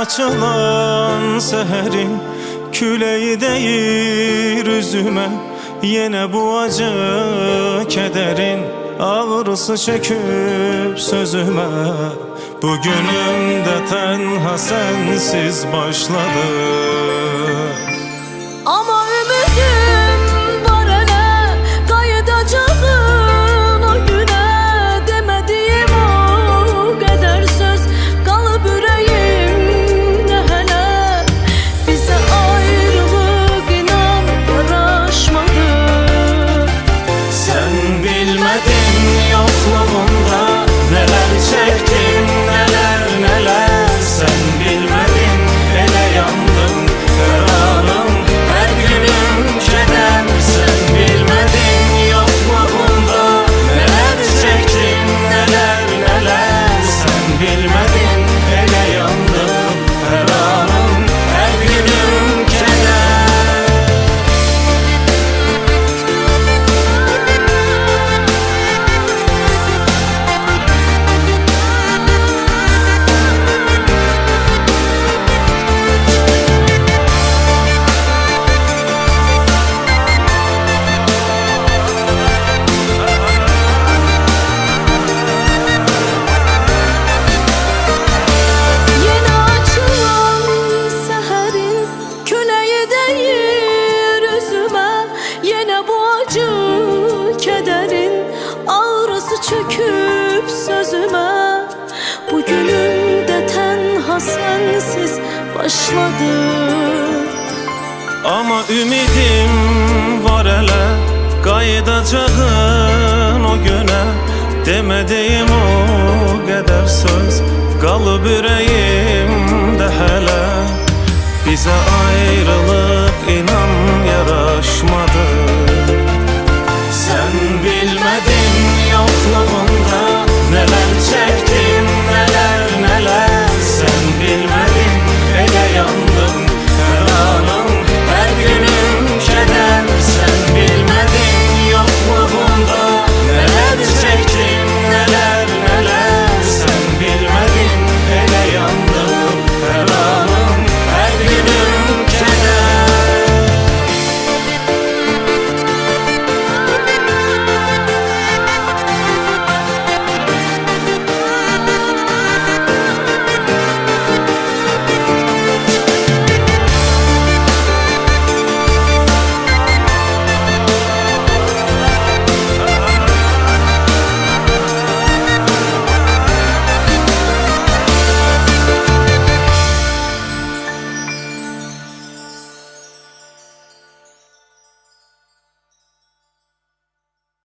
açılan seherin küleği değir üzüme. Yine bu acı kederin ağrısı çöküp sözüme. Bugünümde tenha sensiz başladı. Ama ümidim var hele, qayıdacağın o güne. Demediğim o kadar söz kalıp yüreğimde hele. Bize ayrılık inan yaraşmadı. Sen bilmedin yokluğunda neler çektim, neler neler. Sen bilmedin ele yandım her anım, her günüm keder. Sen bilmedin yokluğunda neler çektim, neler neler. Sen bilmedin ele yandım her anım, her günüm keder. Çöküp sözüme. Bugünümde tenha sensiz başladı. Ama ümidim var hele, qayıdacağın o güne. Demediğim o kadar söz kalıp yüreğimde hele. Bize ayrılık inan